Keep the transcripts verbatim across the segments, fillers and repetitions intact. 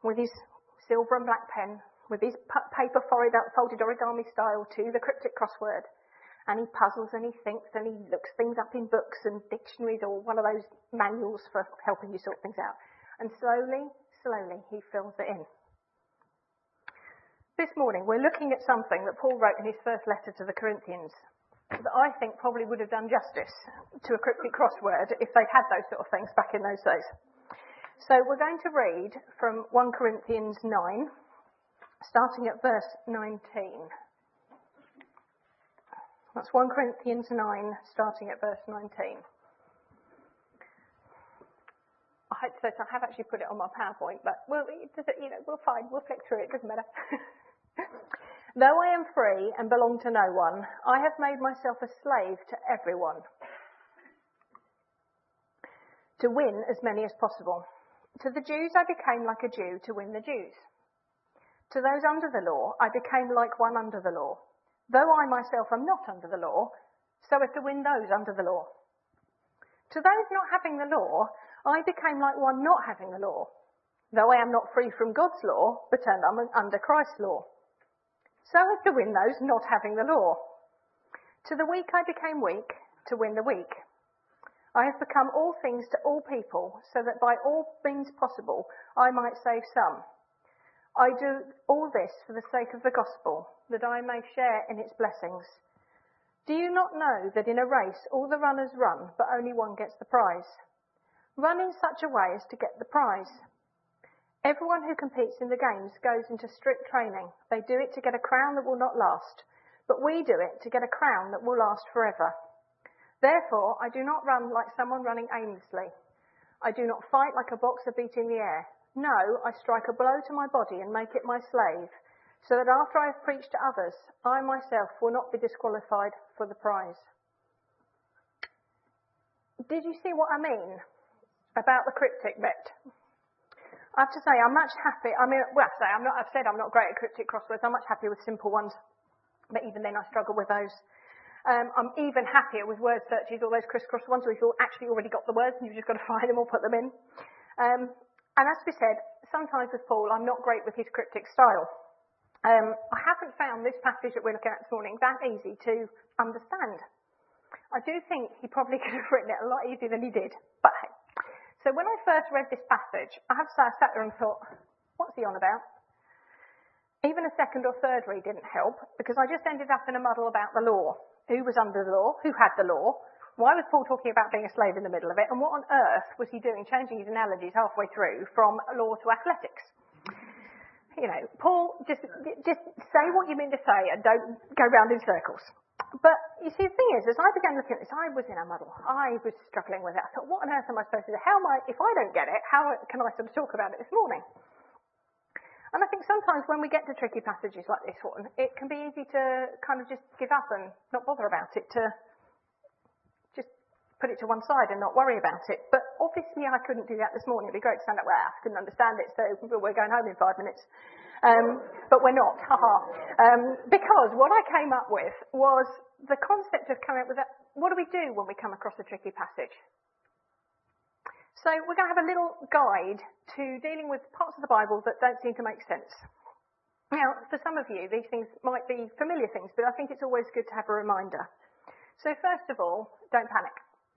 with his silver and black pen, with his paper folded origami style to the cryptic crossword. And he puzzles and he thinks and he looks things up in books and dictionaries or one of those manuals for helping you sort things out. And slowly, slowly, he fills it in. This morning, we're looking at something that Paul wrote in his first letter to the Corinthians that I think probably would have done justice to a cryptic crossword if they'd had those sort of things back in those days. So we're going to read from First Corinthians nine, starting at verse nineteen. That's First Corinthians nine, starting at verse nineteen. I hope so. I have actually put it on my PowerPoint, but we'll, you know, we'll find, we'll flick through it. Doesn't matter. Though I am free and belong to no one, I have made myself a slave to everyone, to win as many as possible. To the Jews I became like a Jew to win the Jews. To those under the law I became like one under the law, though I myself am not under the law, so as to win those under the law. To those not having the law I became like one not having the law, though I am not free from God's law, but am under Christ's law, so as to win those not having the law. To the weak I became weak, to win the weak. I have become all things to all people, so that by all means possible I might save some. I do all this for the sake of the gospel, that I may share in its blessings. Do you not know that in a race all the runners run, but only one gets the prize? Run in such a way as to get the prize. Everyone who competes in the games goes into strict training. They do it to get a crown that will not last, but we do it to get a crown that will last forever. Therefore, I do not run like someone running aimlessly. I do not fight like a boxer beating the air. No, I strike a blow to my body and make it my slave, so that after I have preached to others, I myself will not be disqualified for the prize. Did you see what I mean about the cryptic bit? I have to say, I'm much happy. I mean, well, I say I'm not. I've said I'm not great at cryptic crosswords. I'm much happier with simple ones, but even then, I struggle with those. Um, I'm even happier with word searches, all those crisscross ones where you've actually already got the words and you've just got to find them or put them in. Um, and as we said, sometimes with Paul, I'm not great with his cryptic style. Um, I haven't found this passage that we're looking at this morning that easy to understand. I do think he probably could have written it a lot easier than he did. But hey. So when I first read this passage, I have to say I sat there and thought, what's he on about? Even a second or third read didn't help, because I just ended up in a muddle about the law. Who was under the law? Who had the law? Why was Paul talking about being a slave in the middle of it? And what on earth was he doing, changing his analogies halfway through from law to athletics? You know, Paul, just just say what you mean to say and don't go round in circles. But you see, the thing is, as I began looking at this, I was in a muddle. I was struggling with it. I thought, what on earth am I supposed to do? How am I, if I don't get it, how can I sort of talk about it this morning? And I think sometimes when we get to tricky passages like this one, it can be easy to kind of just give up and not bother about it, to just put it to one side and not worry about it. But obviously I couldn't do that this morning. It'd be great to stand up, well, I couldn't understand it, so we're going home in five minutes. Um, but we're not, haha. Um, because what I came up with was the concept of coming up with that, what do we do when we come across a tricky passage? So we're going to have a little guide to dealing with parts of the Bible that don't seem to make sense. Now, for some of you, these things might be familiar things, but I think it's always good to have a reminder. So first of all, don't panic.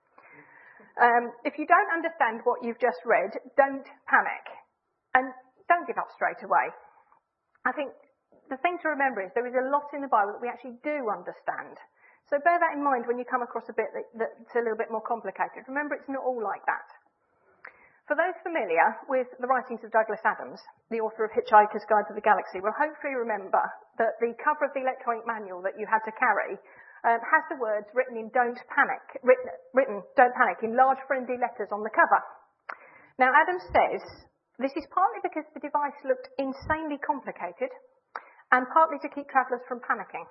Um, if you don't understand what you've just read, don't panic. And don't give up straight away. I think the thing to remember is there is a lot in the Bible that we actually do understand. So bear that in mind when you come across a bit that, that's a little bit more complicated. Remember, it's not all like that. For those familiar with the writings of Douglas Adams, the author of Hitchhiker's Guide to the Galaxy, will hopefully remember that the cover of the electronic manual that you had to carry um, has the words written in "Don't Panic," written, written "Don't Panic" in large friendly letters on the cover. Now, Adams says this is partly because the device looked insanely complicated, and partly to keep travellers from panicking.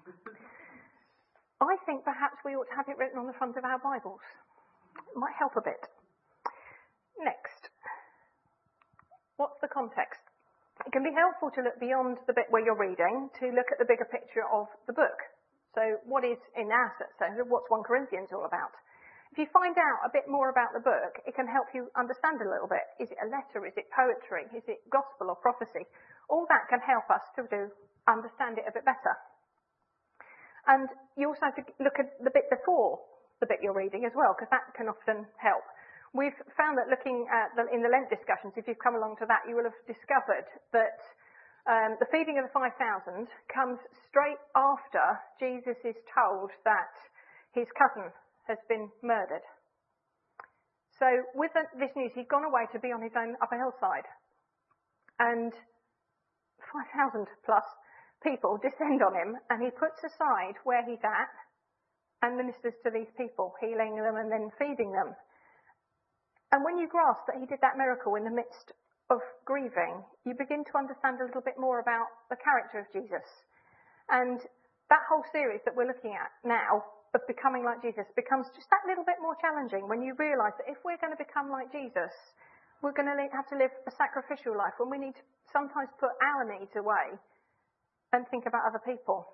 I think perhaps we ought to have it written on the front of our Bibles. It might help a bit. Next, what's the context? It can be helpful to look beyond the bit where you're reading to look at the bigger picture of the book. So what is in our sense, what's First Corinthians all about? If you find out a bit more about the book, it can help you understand a little bit. Is it a letter? Is it poetry? Is it gospel or prophecy? All that can help us to do understand it a bit better. And you also have to look at the bit before the bit you're reading as well, because that can often help. We've found that looking at the, in the Lent discussions, if you've come along to that, you will have discovered that um, the feeding of the five thousand comes straight after Jesus is told that his cousin has been murdered. So with the, this news, he'd gone away to be on his own up a hillside. And five thousand plus people descend on him, and he puts aside where he's at and ministers to these people, healing them and then feeding them. And when you grasp that he did that miracle in the midst of grieving, you begin to understand a little bit more about the character of Jesus. And that whole series that we're looking at now of becoming like Jesus becomes just that little bit more challenging when you realise that if we're going to become like Jesus, we're going to have to live a sacrificial life when we need to sometimes put our needs away and think about other people.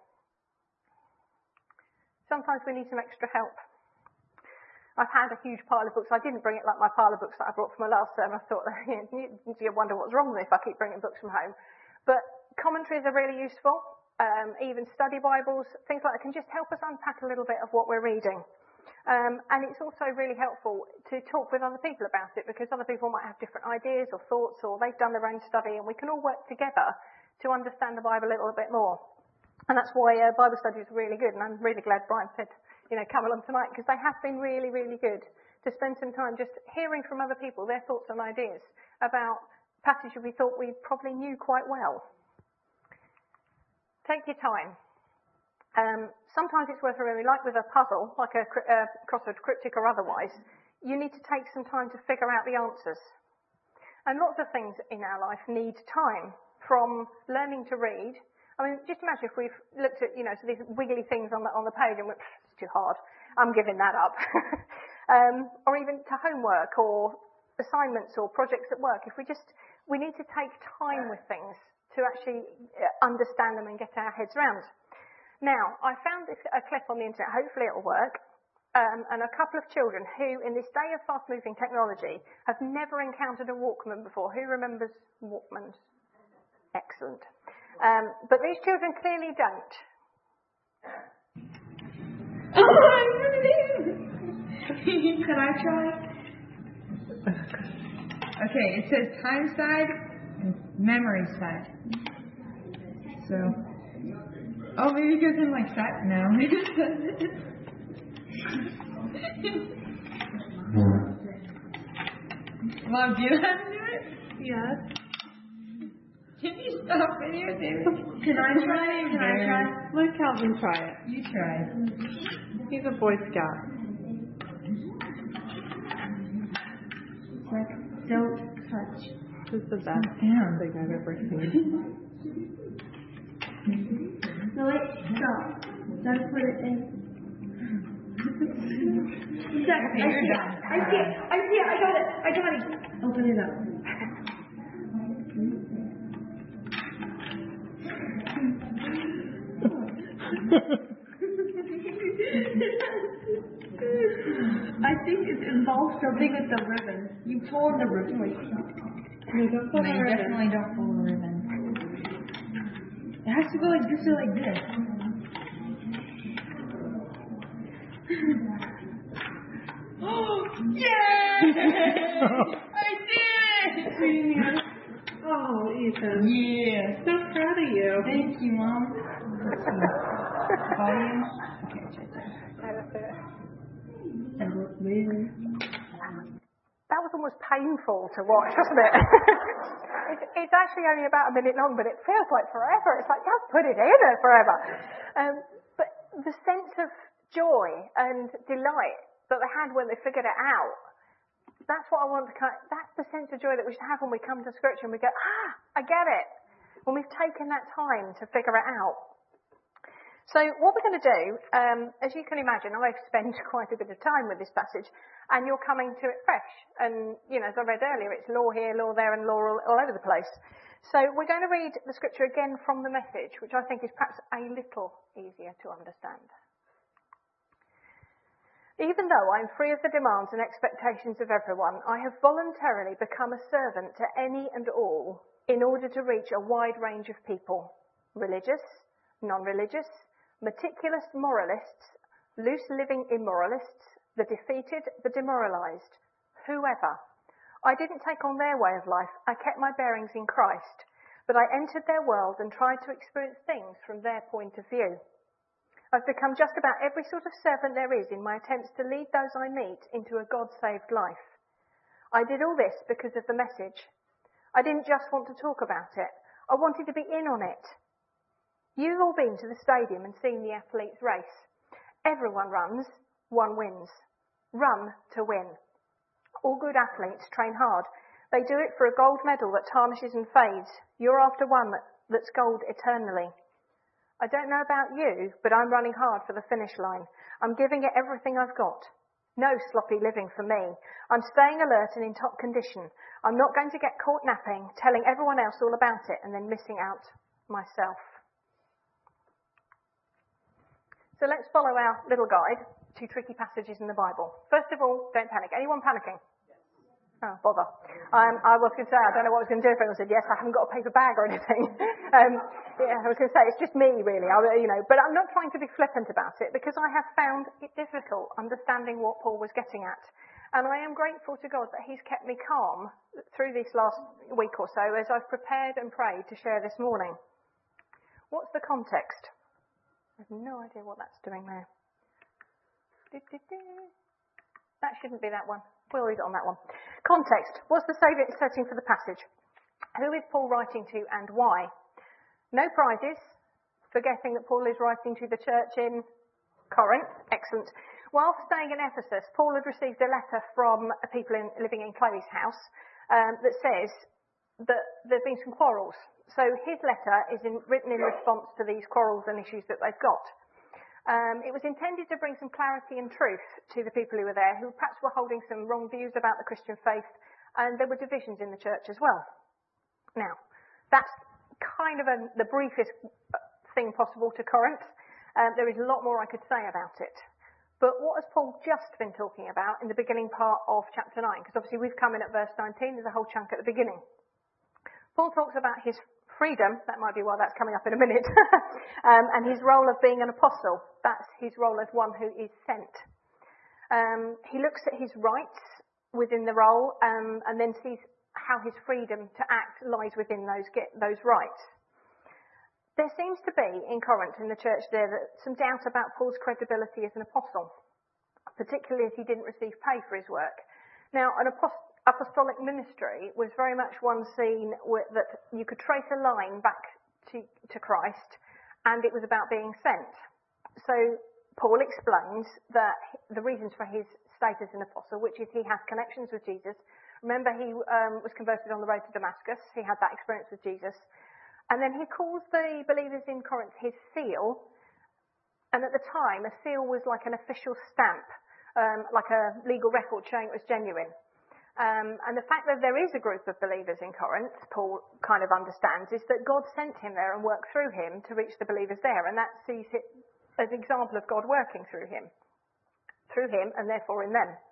Sometimes we need some extra help. I've had a huge pile of books. I didn't bring it like my pile of books that I brought from my last term. I thought, you know, you wonder what's wrong with me if I keep bringing books from home. But commentaries are really useful. Um, even study Bibles, things like that can just help us unpack a little bit of what we're reading. Um, and it's also really helpful to talk with other people about it, because other people might have different ideas or thoughts, or they've done their own study, and we can all work together to understand the Bible a little bit more. And that's why uh, Bible study is really good. And I'm really glad Brian said, you know, come along tonight, because they have been really, really good to spend some time just hearing from other people their thoughts and ideas about passages we thought we probably knew quite well. Take your time. Um, sometimes it's worth remembering, like with a puzzle, like a, a crossword, cryptic or otherwise, you need to take some time to figure out the answers. And lots of things in our life need time, from learning to read. I mean, just imagine if we've looked at, you know, so these wiggly things on the on the page and went, it's too hard, I'm giving that up. um, or even to homework or assignments or projects at work. If we just, we need to take time with things to actually understand them and get our heads around. Now, I found this, a clip on the internet, hopefully it'll work, um, and a couple of children who, in this day of fast-moving technology, have never encountered a Walkman before. Who remembers Walkmans? Excellent. Um, but these children clearly don't. Oh, I really do. Can I try? Okay, it says time side and memory side. So, oh, maybe because I'm like that now. Mom, do you know how to do it? Yes. Can you stop videotaping? Can I try? Can I try? Let Calvin try it. You try. He's a Boy Scout. It's like, don't touch. This is the best Damn. thing I've ever seen. No, wait, stop. Don't put it in. Okay, I you're see done. it. I see it. I see it. I got it. I got it. Open it up. I think it involves something with the ribbon. You pull the ribbon. No, don't pull No, the you ribbon. definitely don't pull the ribbon. It has to go like this or like this. Yeah! I did it! Oh, Ethan. Yeah. So proud of you. Thank you, Mom. Volume. Okay, it's right there. That was almost painful to watch, wasn't it? it's, it's actually only about a minute long, but it feels like forever. It's like, just put it in there forever. Um, but the sense of joy and delight that they had when they figured it out, that's what I want to kind of, that's the sense of joy that we should have when we come to Scripture and we go, ah, I get it. When we've taken that time to figure it out. So what we're going to do, um, as you can imagine, I've spent quite a bit of time with this passage, and you're coming to it fresh. And, you know, as I read earlier, it's law here, law there, and law all, all over the place. So we're going to read the Scripture again from the Message, which I think is perhaps a little easier to understand. Even though I am free of the demands and expectations of everyone, I have voluntarily become a servant to any and all in order to reach a wide range of people. Religious, non-religious, meticulous moralists, loose-living immoralists, the defeated, the demoralised, whoever. I didn't take on their way of life, I kept my bearings in Christ, but I entered their world and tried to experience things from their point of view. I've become just about every sort of servant there is in my attempts to lead those I meet into a God-saved life. I did all this because of the message. I didn't just want to talk about it, I wanted to be in on it. You've all been to the stadium and seen the athletes race. Everyone runs, one wins. Run to win. All good athletes train hard. They do it for a gold medal that tarnishes and fades. You're after one that, that's gold eternally. I don't know about you, but I'm running hard for the finish line. I'm giving it everything I've got. No sloppy living for me. I'm staying alert and in top condition. I'm not going to get caught napping, telling everyone else all about it and then missing out myself. So let's follow our little guide to tricky passages in the Bible. First of all, don't panic. Anyone panicking? Oh, bother. Um, I was going to say, I don't know what I was going to do if anyone said yes, I haven't got a paper bag or anything. um, yeah, I was going to say, it's just me really, I, you know, but I'm not trying to be flippant about it because I have found it difficult understanding what Paul was getting at. And I am grateful to God that he's kept me calm through this last week or so as I've prepared and prayed to share this morning. What's the context? I have no idea what that's doing there. That shouldn't be that one. We'll leave it on that one. Context. What's the setting for the passage? Who is Paul writing to and why? No prizes. Forgetting that Paul is writing to the church in Corinth. Excellent. While staying in Ephesus, Paul had received a letter from people in, living in Chloe's house um, that says that there have been some quarrels. So his letter is in, written in response to these quarrels and issues that they've got. Um, it was intended to bring some clarity and truth to the people who were there, who perhaps were holding some wrong views about the Christian faith, and there were divisions in the church as well. Now, that's kind of a, the briefest thing possible to Corinth. Um, there is a lot more I could say about it. But what has Paul just been talking about in the beginning part of chapter nine? Because obviously we've come in at verse nineteen, there's a whole chunk at the beginning. Paul talks about his freedom, that might be why that's coming up in a minute, um, and his role of being an apostle. That's his role as one who is sent. Um, he looks at his rights within the role um, and then sees how his freedom to act lies within those, get, those rights. There seems to be, in Corinth, in the church there, that some doubt about Paul's credibility as an apostle, particularly as he didn't receive pay for his work. Now, an apostle apostolic ministry was very much one seen with, that you could trace a line back to, to Christ, and it was about being sent. So Paul explains that the reasons for his status as an apostle, which is he has connections with Jesus. Remember, he um, was converted on the road to Damascus. He had that experience with Jesus. And then he calls the believers in Corinth his seal. And at the time, a seal was like an official stamp, um, like a legal record showing it was genuine. Um, and the fact that there is a group of believers in Corinth, Paul kind of understands, is that God sent him there and worked through him to reach the believers there. And that sees it as an example of God working through him. Through him and therefore in them.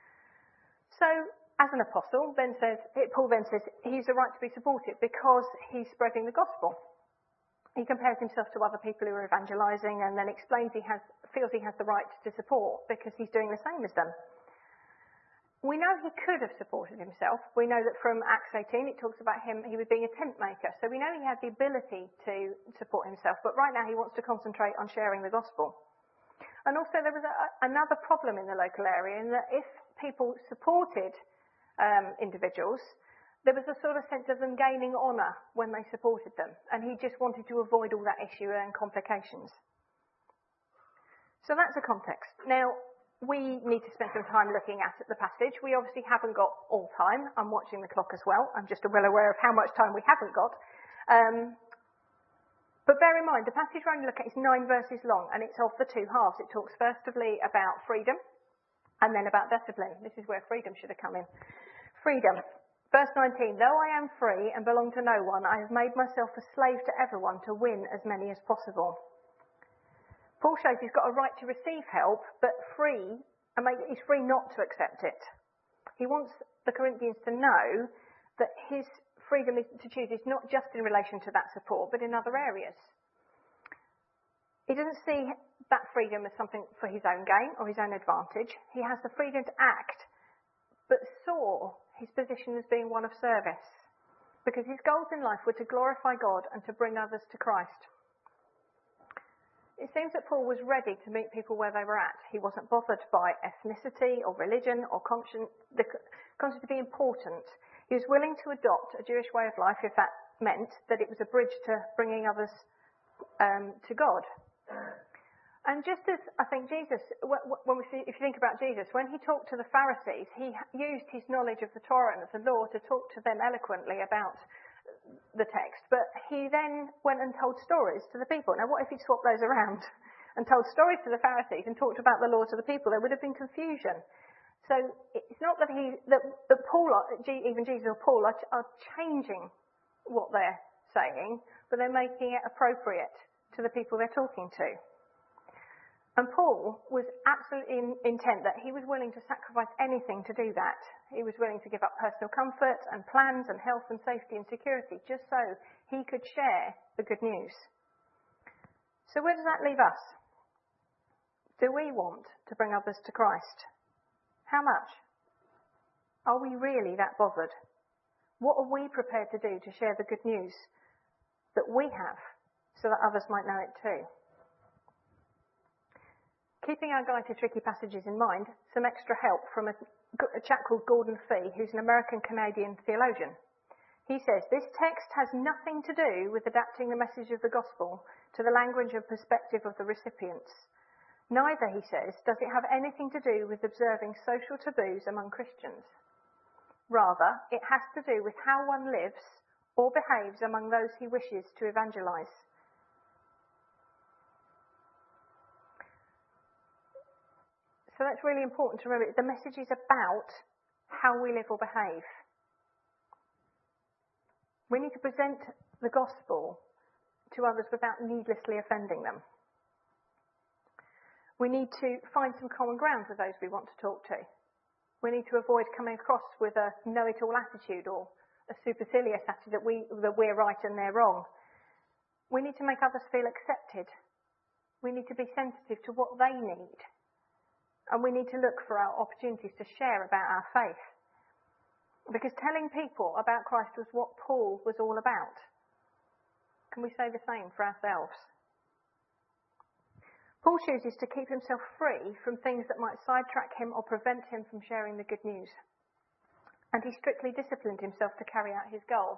So, as an apostle, then says, Paul then says he's a right to be supported because he's spreading the gospel. He compares himself to other people who are evangelising and then explains he has, feels he has the right to support because he's doing the same as them. We know he could have supported himself. We know that from Acts eighteen it talks about him, he was being a tent maker. So we know he had the ability to support himself, but right now he wants to concentrate on sharing the gospel. And also there was a, another problem in the local area in that if people supported um, individuals, there was a sort of sense of them gaining honour when they supported them. And he just wanted to avoid all that issue and complications. So that's the context. Now, we need to spend some time looking at the passage. We obviously haven't got all time. I'm watching the clock as well. I'm just well aware of how much time we haven't got. Um, but bear in mind, the passage we're only looking at is nine verses long, and it's of the two halves. It talks firstly about freedom, and then about discipline. This is where freedom should have come in. Freedom. Verse nineteen, though I am free and belong to no one, I have made myself a slave to everyone to win as many as possible. Paul shows he's got a right to receive help, but free and make, he's free not to accept it. He wants the Corinthians to know that his freedom is, to choose is not just in relation to that support, but in other areas. He doesn't see that freedom as something for his own gain or his own advantage. He has the freedom to act, but saw his position as being one of service, because his goals in life were to glorify God and to bring others to Christ. It seems that Paul was ready to meet people where they were at. He wasn't bothered by ethnicity or religion or conscience, the concept to be important. He was willing to adopt a Jewish way of life if that meant that it was a bridge to bringing others um, to God. And just as I think Jesus, when we see, if you think about Jesus, when he talked to the Pharisees, he used his knowledge of the Torah and of the law to talk to them eloquently about the text. But he then went and told stories to the people. Now, what if he swapped those around and told stories to the Pharisees and talked about the law to the people? There would have been confusion. So it's not that he, that, that Paul, even Jesus or Paul, are, are changing what they're saying, but they're making it appropriate to the people they're talking to. And Paul was absolutely in, intent that he was willing to sacrifice anything to do that. He was willing to give up personal comfort and plans and health and safety and security just so he could share the good news. So where does that leave us? Do we want to bring others to Christ? How much? Are we really that bothered? What are we prepared to do to share the good news that we have so that others might know it too? Keeping our guide to tricky passages in mind, some extra help from a, a chap called Gordon Fee, who's an American-Canadian theologian. He says, this text has nothing to do with adapting the message of the gospel to the language and perspective of the recipients. Neither, he says, does it have anything to do with observing social taboos among Christians. Rather, it has to do with how one lives or behaves among those he wishes to evangelize. So that's really important to remember. The message is about how we live or behave. We need to present the gospel to others without needlessly offending them. We need to find some common ground with those we want to talk to. We need to avoid coming across with a know-it-all attitude or a supercilious attitude that, we, that we're right and they're wrong. We need to make others feel accepted. We need to be sensitive to what they need. And we need to look for our opportunities to share about our faith. Because telling people about Christ was what Paul was all about. Can we say the same for ourselves? Paul chooses to keep himself free from things that might sidetrack him or prevent him from sharing the good news. And he strictly disciplined himself to carry out his goal.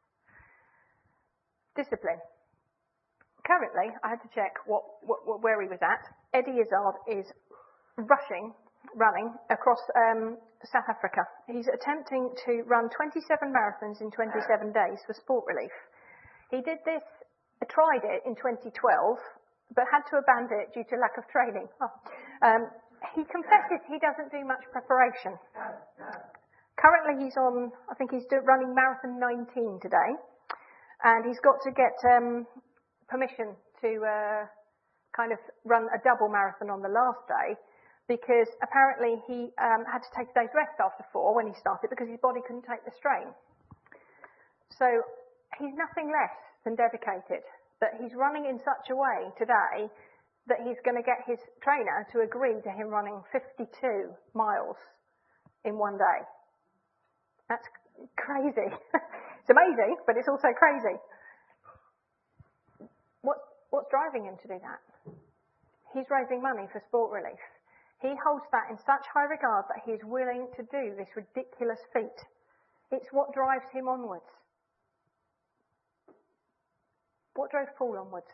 Discipline. Currently, I had to check what, what, where he was at. Eddie Izzard is rushing, running across um, South Africa. He's attempting to run twenty-seven marathons in twenty-seven days for Sport Relief. He did this, tried it in twenty twelve, but had to abandon it due to lack of training. Oh. Um, he confesses he doesn't do much preparation. Currently he's on, I think he's do, running marathon nineteen today, and he's got to get um, permission to uh, kind of run a double marathon on the last day, because apparently he um, had to take a day's rest after four when he started because his body couldn't take the strain. So he's nothing less than dedicated, but he's running in such a way today that he's going to get his trainer to agree to him running fifty-two miles in one day. That's crazy. It's amazing, but it's also crazy. What, what's driving him to do that? He's raising money for Sport Relief. He holds that in such high regard that he is willing to do this ridiculous feat. It's what drives him onwards. What drove Paul onwards?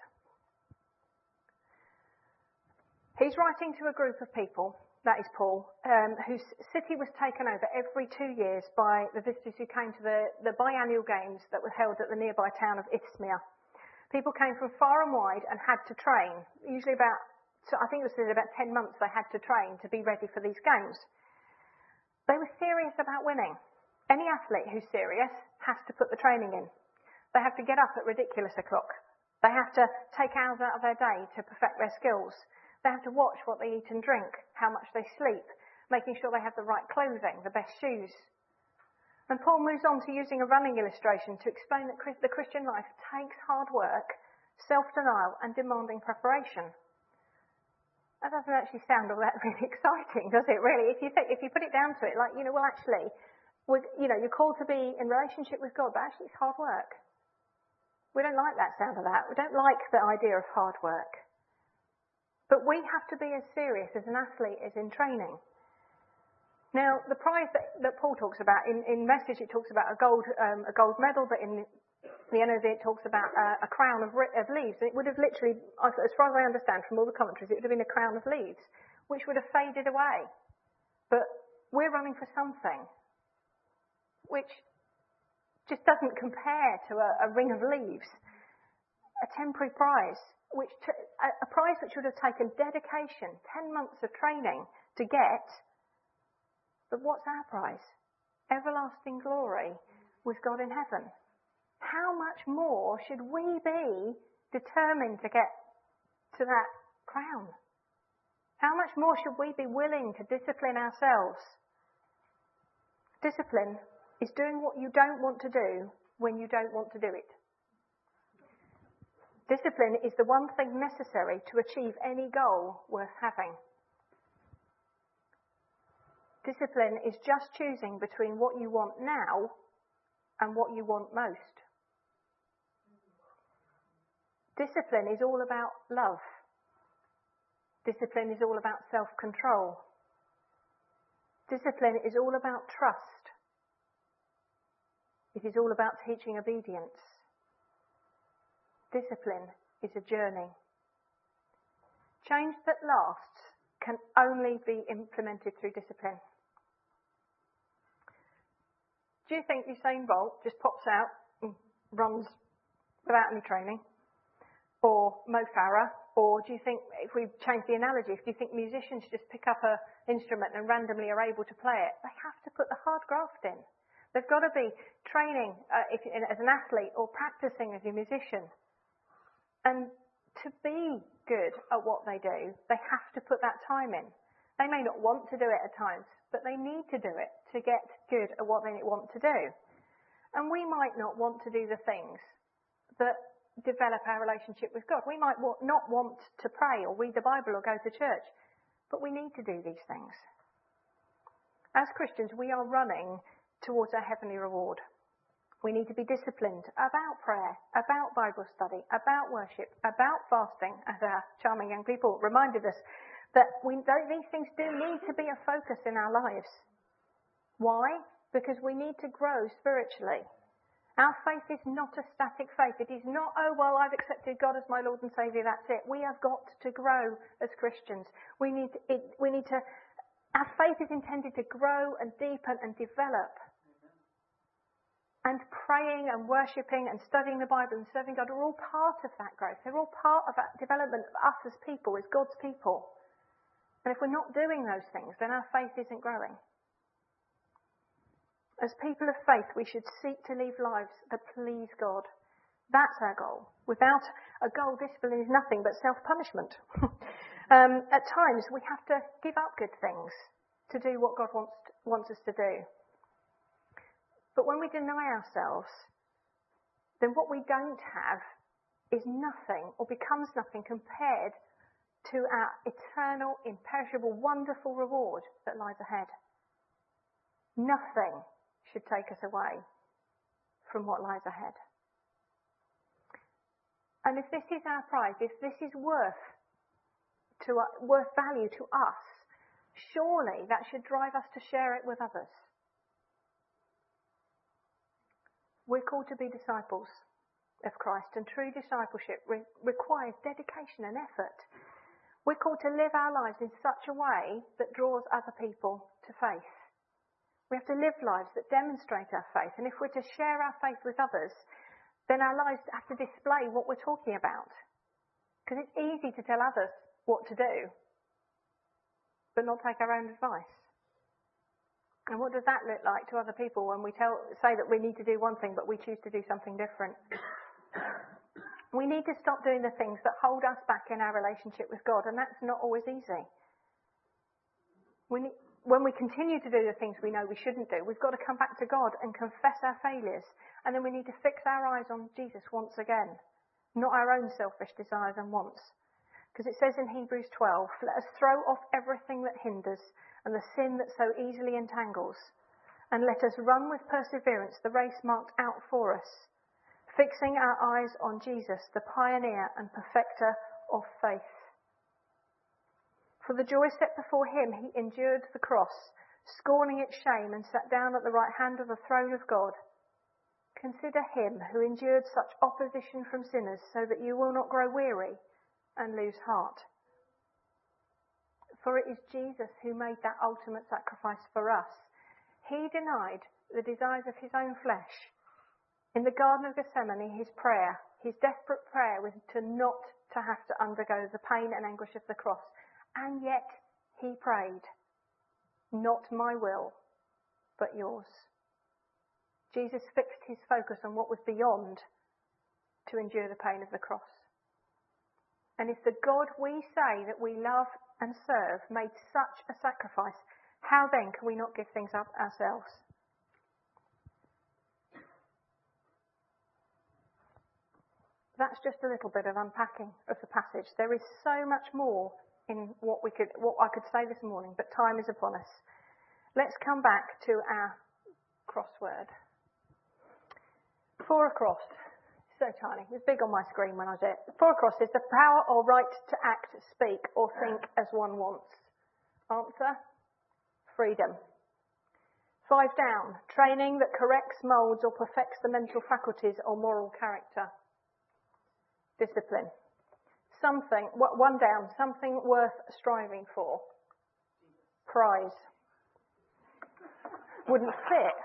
He's writing to a group of people, that is Paul, um, whose city was taken over every two years by the visitors who came to the, the biannual games that were held at the nearby town of Isthmia. People came from far and wide and had to train, usually about So I think it was about ten months they had to train to be ready for these games. They were serious about winning. Any athlete who's serious has to put the training in. They have to get up at ridiculous o'clock. They have to take hours out of their day to perfect their skills. They have to watch what they eat and drink, how much they sleep, making sure they have the right clothing, the best shoes. And Paul moves on to using a running illustration to explain that the Christian life takes hard work, self-denial and demanding preparation. That doesn't actually sound all that really exciting, does it, really? If you think, if you put it down to it, like, you know, well, actually, with, you know, you're called to be in relationship with God, but actually it's hard work. We don't like that sound of that. We don't like the idea of hard work. But we have to be as serious as an athlete is in training. Now, the prize that, that Paul talks about, in, in Message it talks about a gold, um, a gold medal, but in the N I V it talks about uh, a crown of, of leaves. And it would have literally, as far as I understand from all the commentaries, it would have been a crown of leaves, which would have faded away. But we're running for something which just doesn't compare to a, a ring of leaves, a temporary prize, which t- a, a prize which would have taken dedication, ten months of training to get. But what's our prize? Everlasting glory with God in heaven. How much more should we be determined to get to that crown? How much more should we be willing to discipline ourselves? Discipline is doing what you don't want to do when you don't want to do it. Discipline is the one thing necessary to achieve any goal worth having. Discipline is just choosing between what you want now and what you want most. Discipline is all about love. Discipline is all about self-control. Discipline is all about trust. It is all about teaching obedience. Discipline is a journey. Change that lasts can only be implemented through discipline. Do you think Usain Bolt just pops out and runs without any training? Or Mo Farah? Or do you think, if we change the analogy, do you think musicians just pick up an instrument and randomly are able to play it? They have to put the hard graft in. They've got to be training uh, if, as an athlete or practicing as a musician. And to be good at what they do, they have to put that time in. They may not want to do it at times, but they need to do it to get good at what they want to do. And we might not want to do the things that develop our relationship with God. We might not want to pray or read the Bible or go to church, but we need to do these things. As Christians, we are running towards our heavenly reward. We need to be disciplined about prayer, about Bible study, about worship, about fasting, as our charming young people reminded us, that we, these things do need to be a focus in our lives. Why? Because we need to grow spiritually. Our faith is not a static faith. It is not, oh, well, I've accepted God as my Lord and Saviour, that's it. We have got to grow as Christians. We need to, it, we need to, our faith is intended to grow and deepen and develop. And praying and worshipping and studying the Bible and serving God are all part of that growth. They're all part of that development of us as people, as God's people. And if we're not doing those things, then our faith isn't growing. As people of faith, we should seek to live lives that please God. That's our goal. Without a goal, discipline is nothing but self-punishment. um, at times, we have to give up good things to do what God wants to, wants us to do. But when we deny ourselves, then what we don't have is nothing or becomes nothing compared to our eternal, imperishable, wonderful reward that lies ahead. Nothing should take us away from what lies ahead. And if this is our prize, if this is worth to uh, worth value to us, surely that should drive us to share it with others. We're called to be disciples of Christ, and true discipleship re- requires dedication and effort. We're called to live our lives in such a way that draws other people to faith. We have to live lives that demonstrate our faith. And if we're to share our faith with others, then our lives have to display what we're talking about. Because it's easy to tell others what to do, but not take our own advice. And what does that look like to other people when we tell, say that we need to do one thing, but we choose to do something different? We need to stop doing the things that hold us back in our relationship with God, and that's not always easy. We need, when we continue to do the things we know we shouldn't do, we've got to come back to God and confess our failures. And then we need to fix our eyes on Jesus once again, not our own selfish desires and wants. Because it says in Hebrews twelve, let us throw off everything that hinders and the sin that so easily entangles, and let us run with perseverance the race marked out for us, fixing our eyes on Jesus, the pioneer and perfecter of faith. For the joy set before him, he endured the cross, scorning its shame, and sat down at the right hand of the throne of God. Consider him who endured such opposition from sinners, so that you will not grow weary and lose heart. For it is Jesus who made that ultimate sacrifice for us. He denied the desires of his own flesh. In the Garden of Gethsemane, his prayer, his desperate prayer was to not to have to undergo the pain and anguish of the cross. And yet he prayed, not my will, but yours. Jesus fixed his focus on what was beyond to endure the pain of the cross. And if the God we say that we love and serve made such a sacrifice, how then can we not give things up ourselves? That's just a little bit of unpacking of the passage. There is so much more in what we could, what I could say this morning, but time is upon us. Let's come back to our crossword. For a cross. So tiny. It was big on my screen when I did it. For a cross is the power or right to act, speak, or think as one wants. Answer: freedom. Five down. Training that corrects, moulds, or perfects the mental faculties or moral character. Discipline. Something, one down, something worth striving for. Prize. Wouldn't fit.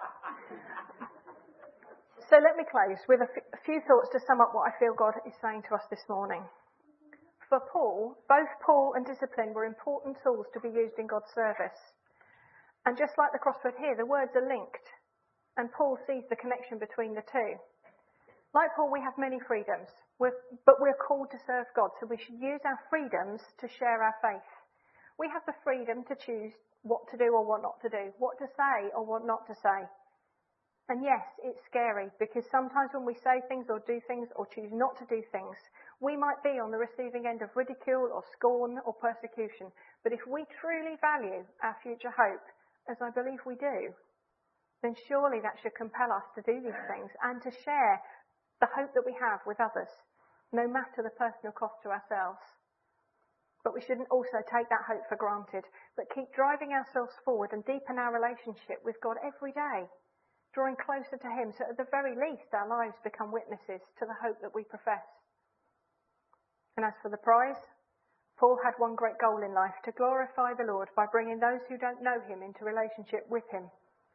So let me close with a, f- a few thoughts to sum up what I feel God is saying to us this morning. For Paul, both Paul and discipline were important tools to be used in God's service. And just like the crossword here, the words are linked. And Paul sees the connection between the two. Like Paul, we have many freedoms, we're, but we're called to serve God, so we should use our freedoms to share our faith. We have the freedom to choose what to do or what not to do, what to say or what not to say. And yes, it's scary, because sometimes when we say things or do things or choose not to do things, we might be on the receiving end of ridicule or scorn or persecution. But if we truly value our future hope, as I believe we do, then surely that should compel us to do these things and to share the hope that we have with others, no matter the personal cost to ourselves. But we shouldn't also take that hope for granted, but keep driving ourselves forward and deepen our relationship with God every day, drawing closer to him, so at the very least our lives become witnesses to the hope that we profess. And as for the prize, Paul had one great goal in life: to glorify the Lord by bringing those who don't know him into relationship with him.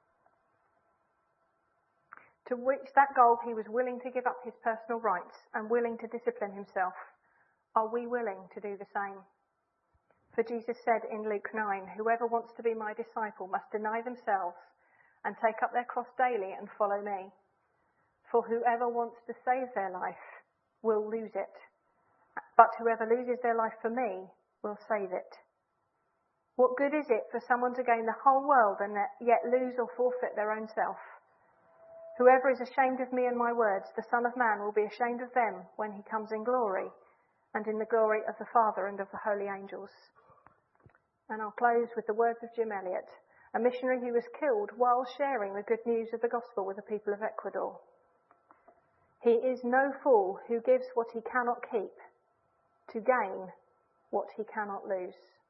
To reach that goal, he was willing to give up his personal rights and willing to discipline himself. Are we willing to do the same? For Jesus said in Luke nine, whoever wants to be my disciple must deny themselves and take up their cross daily and follow me. For whoever wants to save their life will lose it, but whoever loses their life for me will save it. What good is it for someone to gain the whole world and yet lose or forfeit their own self? Whoever is ashamed of me and my words, the Son of Man will be ashamed of them when he comes in glory, and in the glory of the Father and of the holy angels. And I'll close with the words of Jim Elliot, a missionary who was killed while sharing the good news of the gospel with the people of Ecuador. He is no fool who gives what he cannot keep to gain what he cannot lose.